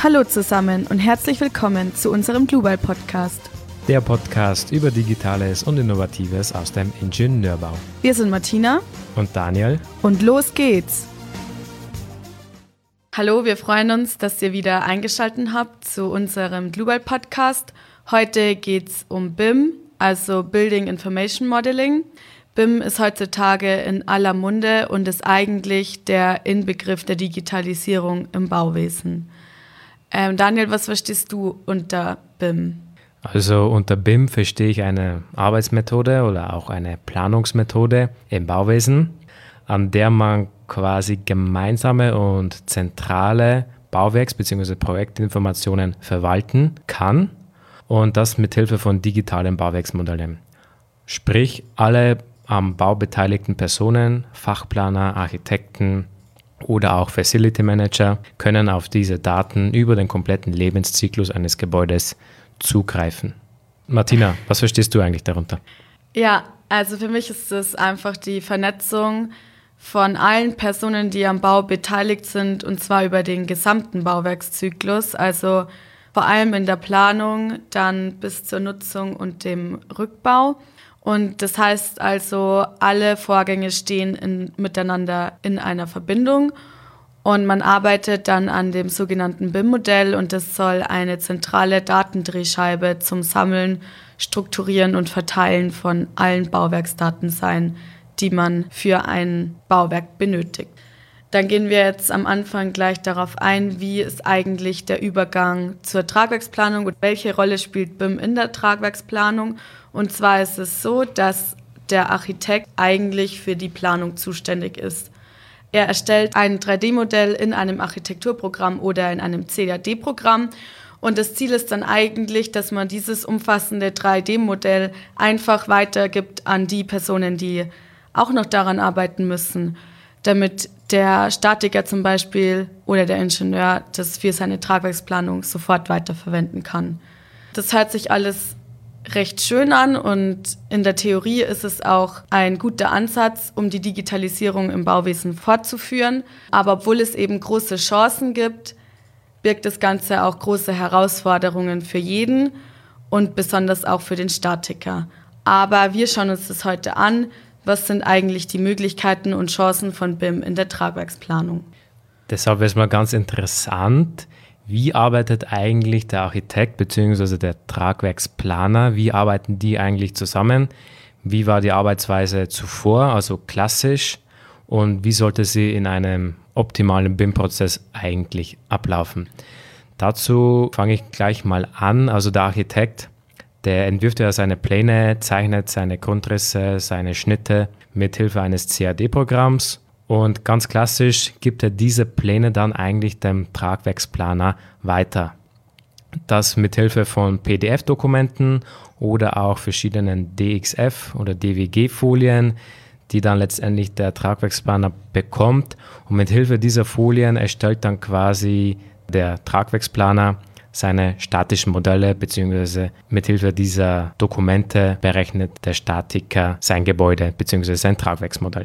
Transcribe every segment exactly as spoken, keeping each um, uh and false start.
Hallo zusammen und herzlich willkommen zu unserem Global Podcast. Der Podcast über Digitales und Innovatives aus dem Ingenieurbau. Wir sind Martina und Daniel und los geht's! Hallo, wir freuen uns, dass ihr wieder eingeschaltet habt zu unserem Global Podcast. Heute geht's um B I M, also Building Information Modeling. B I M ist heutzutage in aller Munde und ist eigentlich der Inbegriff der Digitalisierung im Bauwesen. Ähm, Daniel, was verstehst du unter B I M? Also unter B I M verstehe ich eine Arbeitsmethode oder auch eine Planungsmethode im Bauwesen, an der man quasi gemeinsame und zentrale Bauwerks- bzw. Projektinformationen verwalten kann und das mit Hilfe von digitalen Bauwerksmodellen. Sprich, alle am Bau beteiligten Personen, Fachplaner, Architekten oder auch Facility Manager können auf diese Daten über den kompletten Lebenszyklus eines Gebäudes zugreifen. Martina, was verstehst du eigentlich darunter? Ja, also für mich ist es einfach die Vernetzung von allen Personen, die am Bau beteiligt sind, und zwar über den gesamten Bauwerkszyklus, also vor allem in der Planung, dann bis zur Nutzung und dem Rückbau. Und das heißt also, alle Vorgänge stehen in, miteinander in einer Verbindung und man arbeitet dann an dem sogenannten B I M-Modell und das soll eine zentrale Datendrehscheibe zum Sammeln, Strukturieren und Verteilen von allen Bauwerksdaten sein, die man für ein Bauwerk benötigt. Dann gehen wir jetzt am Anfang gleich darauf ein, wie ist eigentlich der Übergang zur Tragwerksplanung und welche Rolle spielt B I M in der Tragwerksplanung. Und zwar ist es so, dass der Architekt eigentlich für die Planung zuständig ist. Er erstellt ein drei D Modell in einem Architekturprogramm oder in einem C A D-Programm. Und das Ziel ist dann eigentlich, dass man dieses umfassende drei D Modell einfach weitergibt an die Personen, die auch noch daran arbeiten müssen, damit der Statiker zum Beispiel oder der Ingenieur das für seine Tragwerksplanung sofort weiterverwenden kann. Das hört sich alles recht schön an und in der Theorie ist es auch ein guter Ansatz, um die Digitalisierung im Bauwesen fortzuführen. Aber obwohl es eben große Chancen gibt, birgt das Ganze auch große Herausforderungen für jeden und besonders auch für den Statiker. Aber wir schauen uns das heute an. Was sind eigentlich die Möglichkeiten und Chancen von B I M in der Tragwerksplanung? Deshalb wäre es mal ganz interessant, wie arbeitet eigentlich der Architekt bzw. der Tragwerksplaner, wie arbeiten die eigentlich zusammen? Wie war die Arbeitsweise zuvor, also klassisch, und wie sollte sie in einem optimalen B I M-Prozess eigentlich ablaufen? Dazu fange ich gleich mal an. Also der Architekt, der entwirft ja seine Pläne, zeichnet seine Grundrisse, seine Schnitte mit Hilfe eines C A D-Programms und ganz klassisch gibt er diese Pläne dann eigentlich dem Tragwerksplaner weiter. Das mit Hilfe von P D F-Dokumenten oder auch verschiedenen D X F- oder D W G-Folien, die dann letztendlich der Tragwerksplaner bekommt, und mit Hilfe dieser Folien erstellt dann quasi der Tragwerksplaner seine statischen Modelle, beziehungsweise mit Hilfe dieser Dokumente berechnet der Statiker sein Gebäude bzw. sein Tragwerksmodell.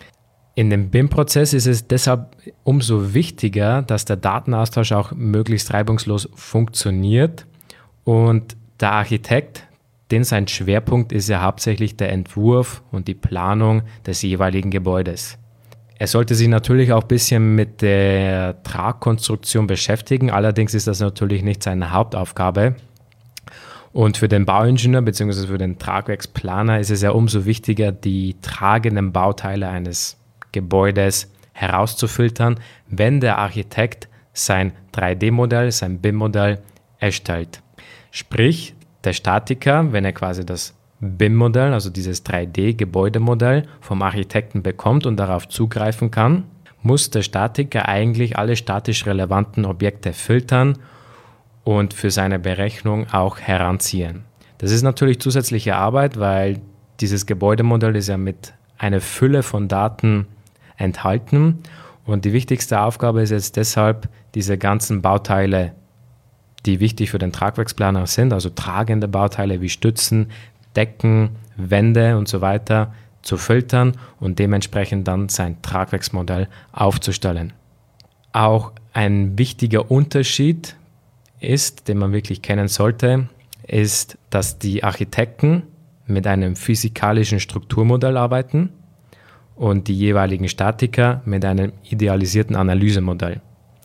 In dem B I M-Prozess ist es deshalb umso wichtiger, dass der Datenaustausch auch möglichst reibungslos funktioniert und der Architekt, denn sein Schwerpunkt ist ja hauptsächlich der Entwurf und die Planung des jeweiligen Gebäudes. Er sollte sich natürlich auch ein bisschen mit der Tragkonstruktion beschäftigen, allerdings ist das natürlich nicht seine Hauptaufgabe. Und für den Bauingenieur bzw. für den Tragwerksplaner ist es ja umso wichtiger, die tragenden Bauteile eines Gebäudes herauszufiltern, wenn der Architekt sein drei D Modell, sein B I M-Modell erstellt. Sprich, der Statiker, wenn er quasi das B I M-Modell, also dieses drei D Gebäudemodell vom Architekten bekommt und darauf zugreifen kann, muss der Statiker eigentlich alle statisch relevanten Objekte filtern und für seine Berechnung auch heranziehen. Das ist natürlich zusätzliche Arbeit, weil dieses Gebäudemodell ist ja mit einer Fülle von Daten enthalten und die wichtigste Aufgabe ist jetzt deshalb, diese ganzen Bauteile, die wichtig für den Tragwerksplaner sind, also tragende Bauteile wie Stützen, Decken, Wände und so weiter, zu filtern und dementsprechend dann sein Tragwerksmodell aufzustellen. Auch ein wichtiger Unterschied ist, den man wirklich kennen sollte, ist, dass die Architekten mit einem physikalischen Strukturmodell arbeiten und die jeweiligen Statiker mit einem idealisierten Analysemodell.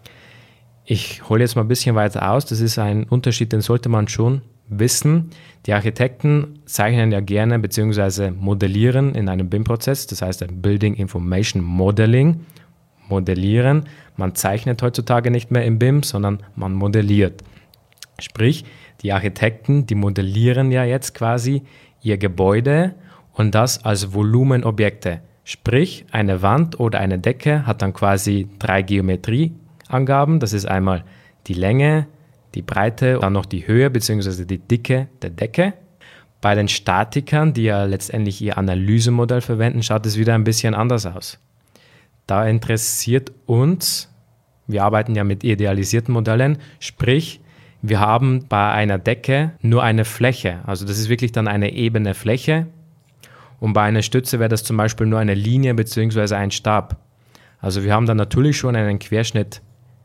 Ich hole jetzt mal ein bisschen weiter aus. Das ist ein Unterschied, den sollte man schon wissen. Die Architekten zeichnen ja gerne bzw. modellieren in einem B I M-Prozess, das heißt ein Building Information Modeling. Modellieren. Man zeichnet heutzutage nicht mehr im B I M, sondern man modelliert. Sprich, die Architekten, die modellieren ja jetzt quasi ihr Gebäude und das als Volumenobjekte. Sprich, eine Wand oder eine Decke hat dann quasi drei Geometrieangaben. Das ist einmal die Länge, die Breite, dann noch die Höhe bzw. die Dicke der Decke. Bei den Statikern, die ja letztendlich ihr Analysemodell verwenden, schaut es wieder ein bisschen anders aus. Da interessiert uns, wir arbeiten ja mit idealisierten Modellen, sprich, wir haben bei einer Decke nur eine Fläche. Also das ist wirklich dann eine ebene Fläche. Und bei einer Stütze wäre das zum Beispiel nur eine Linie bzw. ein Stab. Also wir haben dann natürlich schon einen Querschnitt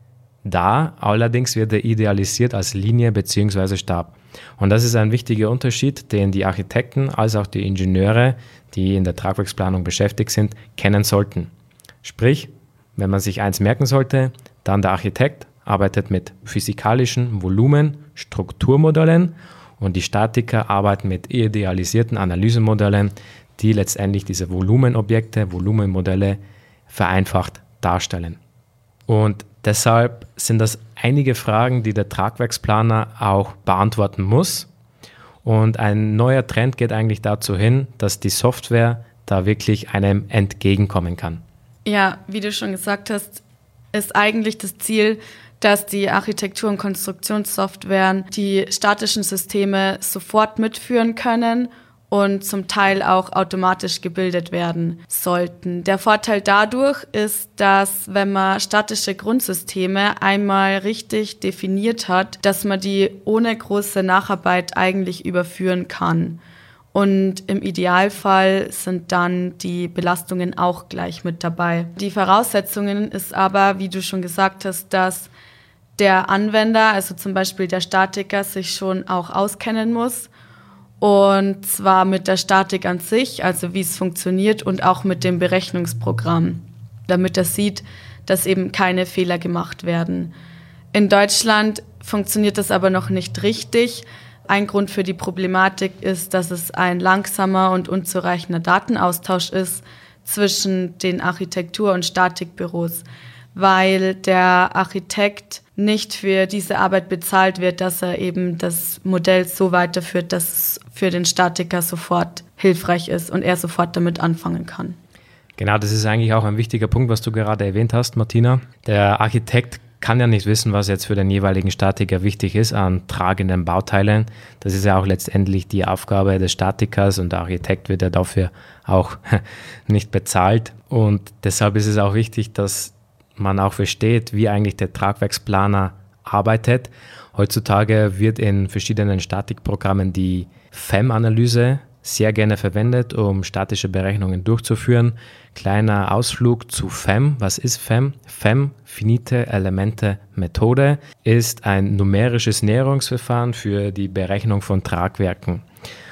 da, allerdings wird er idealisiert als Linie bzw. Stab. Und das ist ein wichtiger Unterschied, den die Architekten als auch die Ingenieure, die in der Tragwerksplanung beschäftigt sind, kennen sollten. Sprich, wenn man sich eins merken sollte, dann der Architekt arbeitet mit physikalischen Volumen, Strukturmodellen und die Statiker arbeiten mit idealisierten Analysemodellen, die letztendlich diese Volumenobjekte, Volumenmodelle vereinfacht darstellen. Und deshalb sind das einige Fragen, die der Tragwerksplaner auch beantworten muss. Und ein neuer Trend geht eigentlich dazu hin, dass die Software da wirklich einem entgegenkommen kann. Ja, wie du schon gesagt hast, ist eigentlich das Ziel, dass die Architektur- und Konstruktionssoftwaren die statischen Systeme sofort mitführen können und zum Teil auch automatisch gebildet werden sollten. Der Vorteil dadurch ist, dass wenn man statische Grundsysteme einmal richtig definiert hat, dass man die ohne große Nacharbeit eigentlich überführen kann. Und im Idealfall sind dann die Belastungen auch gleich mit dabei. Die Voraussetzungen ist aber, wie du schon gesagt hast, dass der Anwender, also zum Beispiel der Statiker, sich schon auch auskennen muss. Und zwar mit der Statik an sich, also wie es funktioniert und auch mit dem Berechnungsprogramm, damit er sieht, dass eben keine Fehler gemacht werden. In Deutschland funktioniert das aber noch nicht richtig. Ein Grund für die Problematik ist, dass es ein langsamer und unzureichender Datenaustausch ist zwischen den Architektur- und Statikbüros, weil der Architekt nicht für diese Arbeit bezahlt wird, dass er eben das Modell so weiterführt, dass es für den Statiker sofort hilfreich ist und er sofort damit anfangen kann. Genau, das ist eigentlich auch ein wichtiger Punkt, was du gerade erwähnt hast, Martina. Der Architekt kann ja nicht wissen, was jetzt für den jeweiligen Statiker wichtig ist an tragenden Bauteilen. Das ist ja auch letztendlich die Aufgabe des Statikers und der Architekt wird ja dafür auch nicht bezahlt. Und deshalb ist es auch wichtig, dass man auch versteht, wie eigentlich der Tragwerksplaner arbeitet. Heutzutage wird in verschiedenen Statikprogrammen die F E M-Analyse sehr gerne verwendet, um statische Berechnungen durchzuführen. Kleiner Ausflug zu F E M. Was ist F E M? F E M, Finite Elemente Methode, ist ein numerisches Näherungsverfahren für die Berechnung von Tragwerken.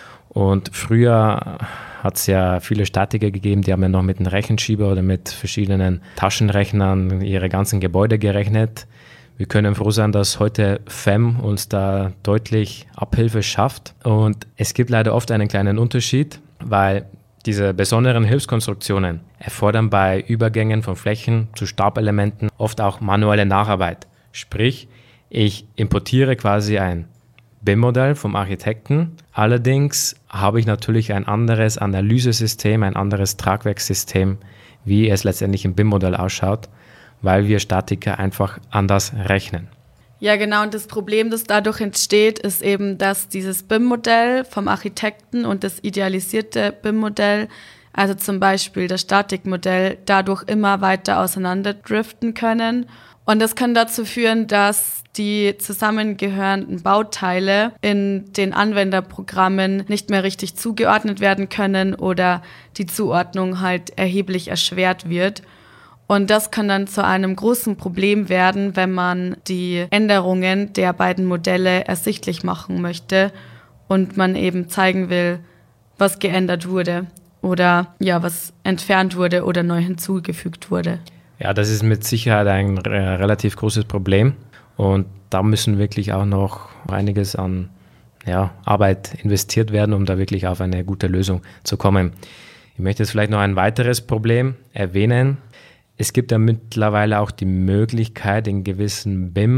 Und früher hat es ja viele Statiker gegeben, die haben ja noch mit einem Rechenschieber oder mit verschiedenen Taschenrechnern ihre ganzen Gebäude gerechnet. Wir können froh sein, dass heute F E M uns da deutlich Abhilfe schafft. Und es gibt leider oft einen kleinen Unterschied, weil diese besonderen Hilfskonstruktionen erfordern bei Übergängen von Flächen zu Stabelementen oft auch manuelle Nacharbeit. Sprich, ich importiere quasi ein B I M-Modell vom Architekten. Allerdings habe ich natürlich ein anderes Analysesystem, ein anderes Tragwerkssystem, wie es letztendlich im B I M-Modell ausschaut, weil wir Statiker einfach anders rechnen. Ja, genau. Und das Problem, das dadurch entsteht, ist eben, dass dieses B I M-Modell vom Architekten und das idealisierte B I M-Modell, also zum Beispiel das Statikmodell, dadurch immer weiter auseinanderdriften können. Und das kann dazu führen, dass die zusammengehörenden Bauteile in den Anwenderprogrammen nicht mehr richtig zugeordnet werden können oder die Zuordnung halt erheblich erschwert wird. Und das kann dann zu einem großen Problem werden, wenn man die Änderungen der beiden Modelle ersichtlich machen möchte und man eben zeigen will, was geändert wurde oder ja, was entfernt wurde oder neu hinzugefügt wurde. Ja, das ist mit Sicherheit ein äh, relativ großes Problem und da müssen wirklich auch noch einiges an ja, Arbeit investiert werden, um da wirklich auf eine gute Lösung zu kommen. Ich möchte jetzt vielleicht noch ein weiteres Problem erwähnen. Es gibt ja mittlerweile auch die Möglichkeit, in gewissen B I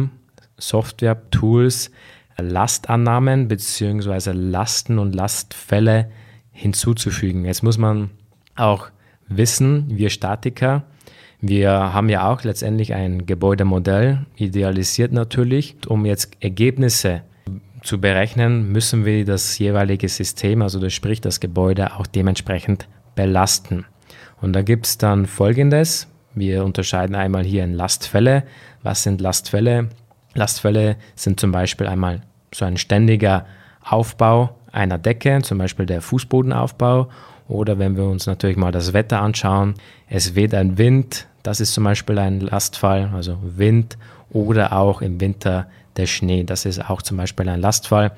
M-Software-Tools Lastannahmen bzw. Lasten und Lastfälle hinzuzufügen. Jetzt muss man auch wissen, wir Statiker, wir haben ja auch letztendlich ein Gebäudemodell, idealisiert natürlich. Um jetzt Ergebnisse zu berechnen, müssen wir das jeweilige System, also das sprich das Gebäude, auch dementsprechend belasten. Und da gibt es dann Folgendes. Wir unterscheiden einmal hier in Lastfälle. Was sind Lastfälle? Lastfälle sind zum Beispiel einmal so ein ständiger Aufbau einer Decke, zum Beispiel der Fußbodenaufbau. Oder wenn wir uns natürlich mal das Wetter anschauen, es weht ein Wind, das ist zum Beispiel ein Lastfall, also Wind, oder auch im Winter der Schnee, das ist auch zum Beispiel ein Lastfall.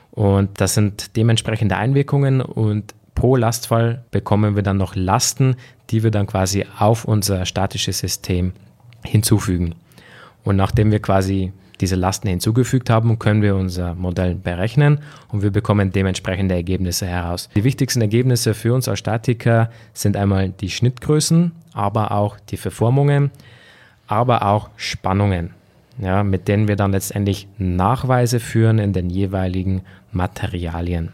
Und das sind dementsprechende Einwirkungen und pro Lastfall bekommen wir dann noch Lasten, die wir dann quasi auf unser statisches System hinzufügen. Und nachdem wir quasi diese Lasten hinzugefügt haben, können wir unser Modell berechnen und wir bekommen dementsprechende Ergebnisse heraus. Die wichtigsten Ergebnisse für uns als Statiker sind einmal die Schnittgrößen, aber auch die Verformungen, aber auch Spannungen, ja, mit denen wir dann letztendlich Nachweise führen in den jeweiligen Materialien.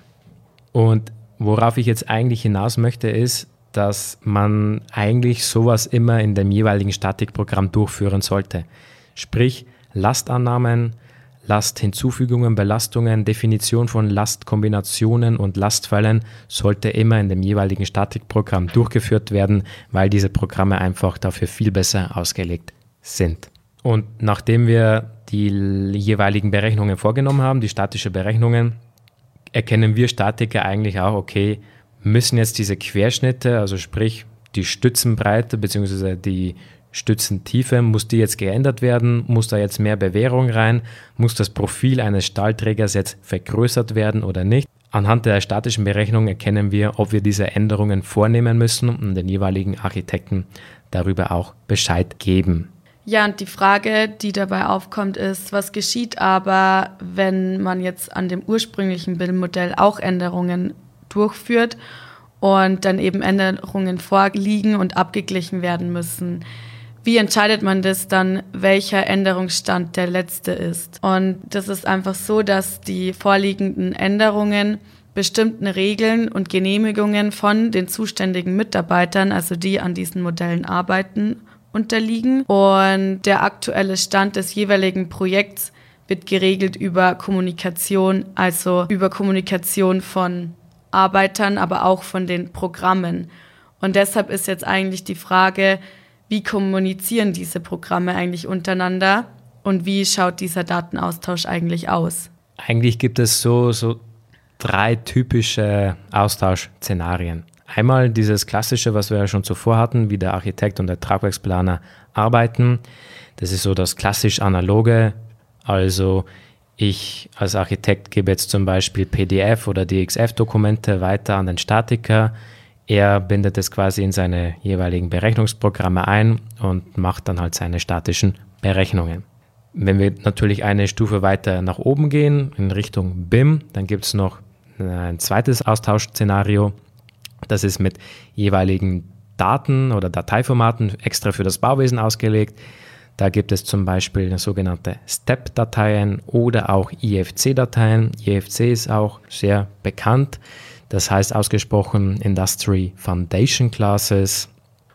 Und worauf ich jetzt eigentlich hinaus möchte, ist, dass man eigentlich sowas immer in dem jeweiligen Statikprogramm durchführen sollte. Sprich, Lastannahmen, Lasthinzufügungen, Belastungen, Definition von Lastkombinationen und Lastfällen sollte immer in dem jeweiligen Statikprogramm durchgeführt werden, weil diese Programme einfach dafür viel besser ausgelegt sind. Und nachdem wir die jeweiligen Berechnungen vorgenommen haben, die statische Berechnungen, erkennen wir Statiker eigentlich auch, okay, müssen jetzt diese Querschnitte, also sprich die Stützenbreite bzw. die Stützentiefe, muss die jetzt geändert werden? Muss da jetzt mehr Bewehrung rein? Muss das Profil eines Stahlträgers jetzt vergrößert werden oder nicht? Anhand der statischen Berechnung erkennen wir, ob wir diese Änderungen vornehmen müssen und den jeweiligen Architekten darüber auch Bescheid geben. Ja, und die Frage, die dabei aufkommt, ist, was geschieht aber, wenn man jetzt an dem ursprünglichen B I M-Modell auch Änderungen durchführt und dann eben Änderungen vorliegen und abgeglichen werden müssen? Wie entscheidet man das dann, welcher Änderungsstand der letzte ist? Und das ist einfach so, dass die vorliegenden Änderungen bestimmten Regeln und Genehmigungen von den zuständigen Mitarbeitern, also die an diesen Modellen arbeiten, unterliegen. Und der aktuelle Stand des jeweiligen Projekts wird geregelt über Kommunikation, also über Kommunikation von Arbeitern, aber auch von den Programmen. Und deshalb ist jetzt eigentlich die Frage, wie kommunizieren diese Programme eigentlich untereinander und wie schaut dieser Datenaustausch eigentlich aus? Eigentlich gibt es so, so drei typische Austauschszenarien. Einmal dieses klassische, was wir ja schon zuvor hatten, wie der Architekt und der Tragwerksplaner arbeiten. Das ist so das klassisch analoge, also ich als Architekt gebe jetzt zum Beispiel P D F oder D X F-Dokumente weiter an den Statiker. Er bindet es quasi in seine jeweiligen Berechnungsprogramme ein und macht dann halt seine statischen Berechnungen. Wenn wir natürlich eine Stufe weiter nach oben gehen, in Richtung B I M, dann gibt es noch ein zweites Austauschszenario. Das ist mit jeweiligen Daten oder Dateiformaten extra für das Bauwesen ausgelegt. Da gibt es zum Beispiel sogenannte Step-Dateien oder auch I F C-Dateien. I F C ist auch sehr bekannt. Das heißt ausgesprochen Industry Foundation Classes.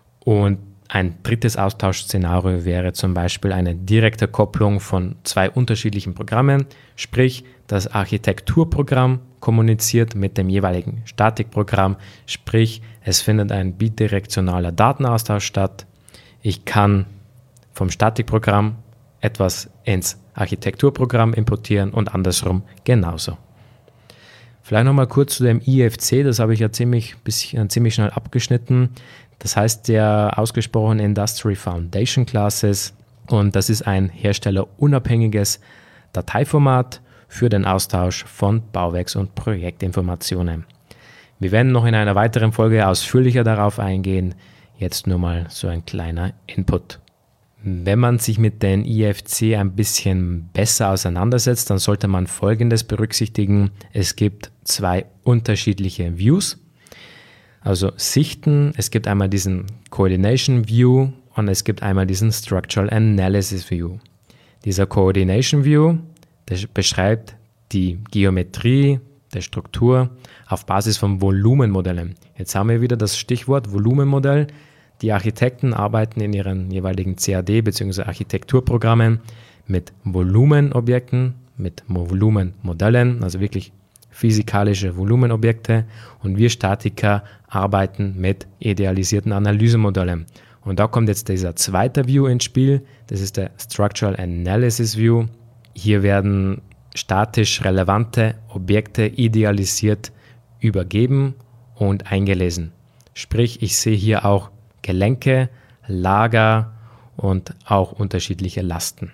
Und ein drittes Austauschszenario wäre zum Beispiel eine direkte Kopplung von zwei unterschiedlichen Programmen, sprich das Architekturprogramm kommuniziert mit dem jeweiligen Statikprogramm, sprich es findet ein bidirektionaler Datenaustausch statt. Ich kann vom Statikprogramm etwas ins Architekturprogramm importieren und andersrum genauso. Vielleicht nochmal kurz zu dem I F C, das habe ich ja ziemlich, bisschen, ziemlich schnell abgeschnitten. Das heißt ja ausgesprochen Industry Foundation Classes und das ist ein herstellerunabhängiges Dateiformat für den Austausch von Bauwerks- und Projektinformationen. Wir werden noch in einer weiteren Folge ausführlicher darauf eingehen, jetzt nur mal so ein kleiner Input. Wenn man sich mit den I F C ein bisschen besser auseinandersetzt, dann sollte man Folgendes berücksichtigen. Es gibt zwei unterschiedliche Views, also Sichten. Es gibt einmal diesen Coordination View und es gibt einmal diesen Structural Analysis View. Dieser Coordination View, der beschreibt die Geometrie der Struktur auf Basis von Volumenmodellen. Jetzt haben wir wieder das Stichwort Volumenmodell. Die Architekten arbeiten in ihren jeweiligen C A D bzw. Architekturprogrammen mit Volumenobjekten, mit Volumenmodellen, also wirklich physikalische Volumenobjekte, und wir Statiker arbeiten mit idealisierten Analysemodellen. Und da kommt jetzt dieser zweite View ins Spiel, das ist der Structural Analysis View. Hier werden statisch relevante Objekte idealisiert übergeben und eingelesen. Sprich, ich sehe hier auch Gelenke, Lager und auch unterschiedliche Lasten.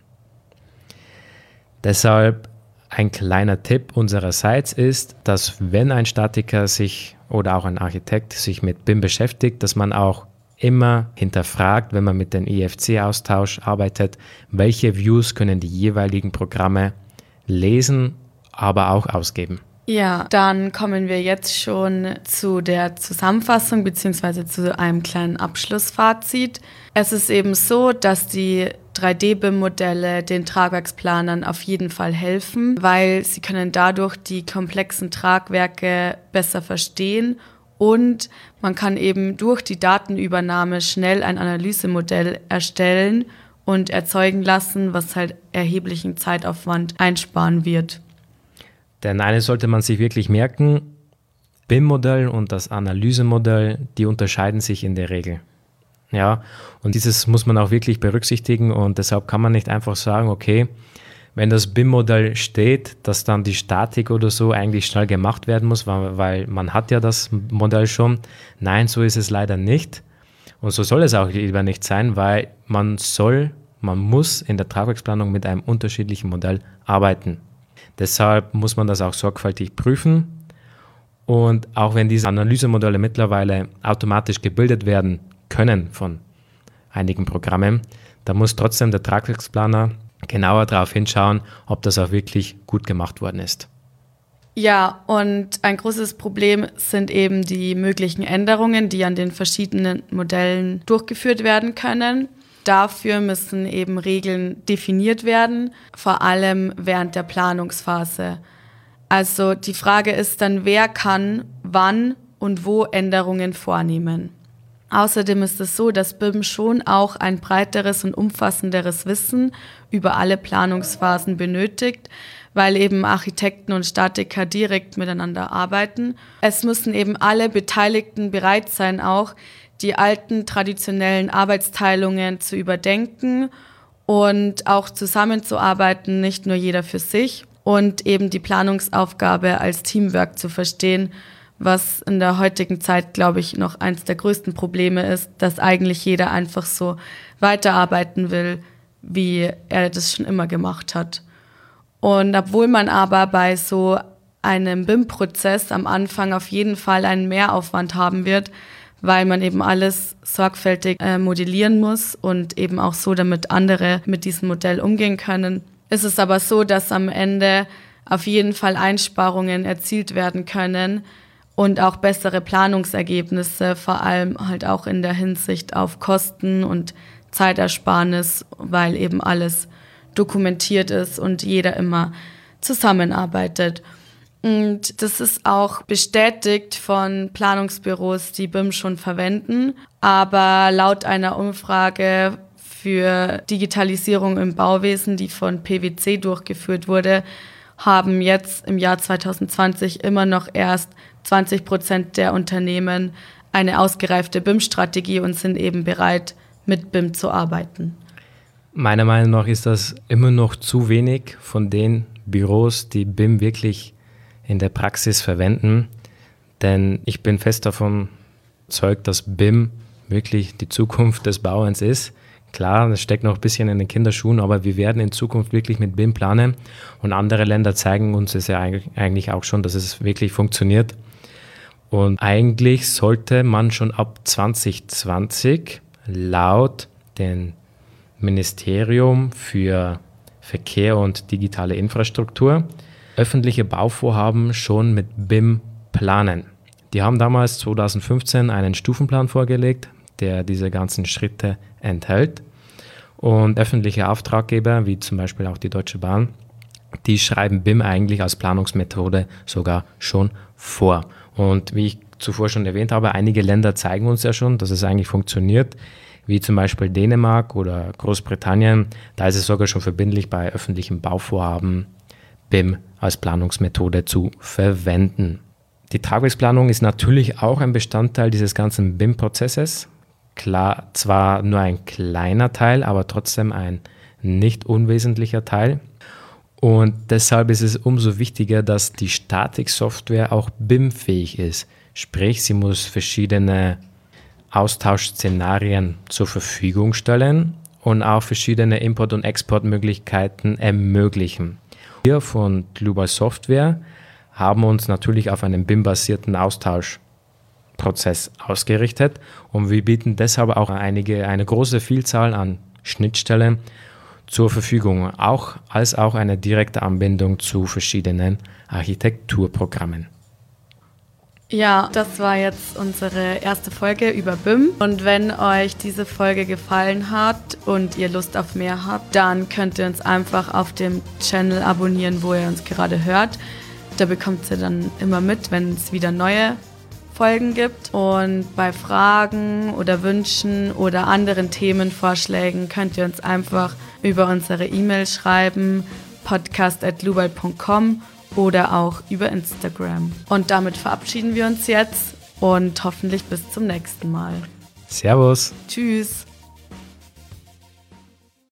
Deshalb ein kleiner Tipp unsererseits ist, dass wenn ein Statiker sich oder auch ein Architekt sich mit B I M beschäftigt, dass man auch immer hinterfragt, wenn man mit dem I F C-Austausch arbeitet, welche Views können die jeweiligen Programme lesen, aber auch ausgeben. Ja, dann kommen wir jetzt schon zu der Zusammenfassung bzw. zu einem kleinen Abschlussfazit. Es ist eben so, dass die drei D B I M-Modelle den Tragwerksplanern auf jeden Fall helfen, weil sie können dadurch die komplexen Tragwerke besser verstehen und man kann eben durch die Datenübernahme schnell ein Analysemodell erstellen und erzeugen lassen, was halt erheblichen Zeitaufwand einsparen wird. Denn eines sollte man sich wirklich merken, B I M-Modell und das Analysemodell, die unterscheiden sich in der Regel. Ja, und dieses muss man auch wirklich berücksichtigen und deshalb kann man nicht einfach sagen, okay, wenn das B I M-Modell steht, dass dann die Statik oder so eigentlich schnell gemacht werden muss, weil, weil man hat ja das Modell schon. Nein, so ist es leider nicht. Und so soll es auch lieber nicht sein, weil man soll, man muss in der Tragwerksplanung mit einem unterschiedlichen Modell arbeiten. Deshalb muss man das auch sorgfältig prüfen. Und auch wenn diese Analysemodelle mittlerweile automatisch gebildet werden können von einigen Programmen, da muss trotzdem der Tragwerksplaner genauer darauf hinschauen, ob das auch wirklich gut gemacht worden ist. Ja, und ein großes Problem sind eben die möglichen Änderungen, die an den verschiedenen Modellen durchgeführt werden können. Dafür müssen eben Regeln definiert werden, vor allem während der Planungsphase. Also die Frage ist dann, wer kann wann und wo Änderungen vornehmen. Außerdem ist es so, dass B I M schon auch ein breiteres und umfassenderes Wissen über alle Planungsphasen benötigt, weil eben Architekten und Statiker direkt miteinander arbeiten. Es müssen eben alle Beteiligten bereit sein, auch die alten traditionellen Arbeitsteilungen zu überdenken und auch zusammenzuarbeiten, nicht nur jeder für sich, und eben die Planungsaufgabe als Teamwork zu verstehen, was in der heutigen Zeit, glaube ich, noch eines der größten Probleme ist, dass eigentlich jeder einfach so weiterarbeiten will, wie er das schon immer gemacht hat. Und obwohl man aber bei so einem B I M-Prozess am Anfang auf jeden Fall einen Mehraufwand haben wird, weil man eben alles sorgfältig äh, modellieren muss und eben auch so, damit andere mit diesem Modell umgehen können. Ist es aber so, dass am Ende auf jeden Fall Einsparungen erzielt werden können und auch bessere Planungsergebnisse, vor allem halt auch in der Hinsicht auf Kosten und Zeitersparnis, weil eben alles dokumentiert ist und jeder immer zusammenarbeitet. Und das ist auch bestätigt von Planungsbüros, die B I M schon verwenden. Aber laut einer Umfrage für Digitalisierung im Bauwesen, die von P W C durchgeführt wurde, haben jetzt im Jahr zwanzig zwanzig immer noch erst zwanzig Prozent der Unternehmen eine ausgereifte B I M-Strategie und sind eben bereit, mit B I M zu arbeiten. Meiner Meinung nach ist das immer noch zu wenig von den Büros, die B I M wirklich in der Praxis verwenden, denn ich bin fest davon überzeugt, dass B I M wirklich die Zukunft des Bauens ist. Klar, das steckt noch ein bisschen in den Kinderschuhen, aber wir werden in Zukunft wirklich mit B I M planen und andere Länder zeigen uns es ja eigentlich auch schon, dass es wirklich funktioniert. Und eigentlich sollte man schon ab zwanzig zwanzig laut dem Ministerium für Verkehr und digitale Infrastruktur öffentliche Bauvorhaben schon mit B I M planen. Die haben damals zwanzig fünfzehn einen Stufenplan vorgelegt, der diese ganzen Schritte enthält. Und öffentliche Auftraggeber, wie zum Beispiel auch die Deutsche Bahn, die schreiben B I M eigentlich als Planungsmethode sogar schon vor. Und wie ich zuvor schon erwähnt habe, einige Länder zeigen uns ja schon, dass es eigentlich funktioniert, wie zum Beispiel Dänemark oder Großbritannien. Da ist es sogar schon verbindlich, bei öffentlichen Bauvorhaben B I M als Planungsmethode zu verwenden. Die Tragwerksplanung ist natürlich auch ein Bestandteil dieses ganzen B I M-Prozesses. Klar, zwar nur ein kleiner Teil, aber trotzdem ein nicht unwesentlicher Teil. Und deshalb ist es umso wichtiger, dass die Statiksoftware auch B I M-fähig ist. Sprich, sie muss verschiedene Austauschszenarien zur Verfügung stellen und auch verschiedene Import- und Exportmöglichkeiten ermöglichen. Wir von Global Software haben uns natürlich auf einen B I M-basierten Austauschprozess ausgerichtet und wir bieten deshalb auch einige, eine große Vielzahl an Schnittstellen zur Verfügung, auch als auch eine direkte Anbindung zu verschiedenen Architekturprogrammen. Ja, das war jetzt unsere erste Folge über B I M. Und wenn euch diese Folge gefallen hat und ihr Lust auf mehr habt, dann könnt ihr uns einfach auf dem Channel abonnieren, wo ihr uns gerade hört. Da bekommt ihr dann immer mit, wenn es wieder neue Folgen gibt. Und bei Fragen oder Wünschen oder anderen Themenvorschlägen könnt ihr uns einfach über unsere E-Mail schreiben, podcast at lubal punkt com oder auch über Instagram. Und damit verabschieden wir uns jetzt und hoffentlich bis zum nächsten Mal. Servus. Tschüss.